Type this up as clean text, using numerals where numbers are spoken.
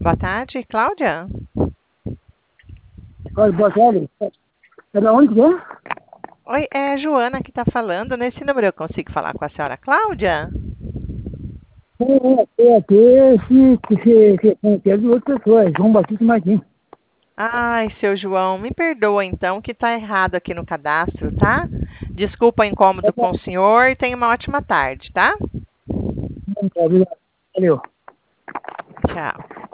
Boa tarde, Cláudia? Oi, boa tarde. É da onde que é? Oi, é a Joana que está falando. Nesse número eu consigo falar com a senhora Cláudia? Aqui, que é de outra pessoa, é João Batista Martins. Ai, seu João, me perdoa então que está errado aqui no cadastro, tá? Desculpa o incômodo com o senhor e tenha uma ótima tarde, tá? Obrigado. Valeu. Tchau.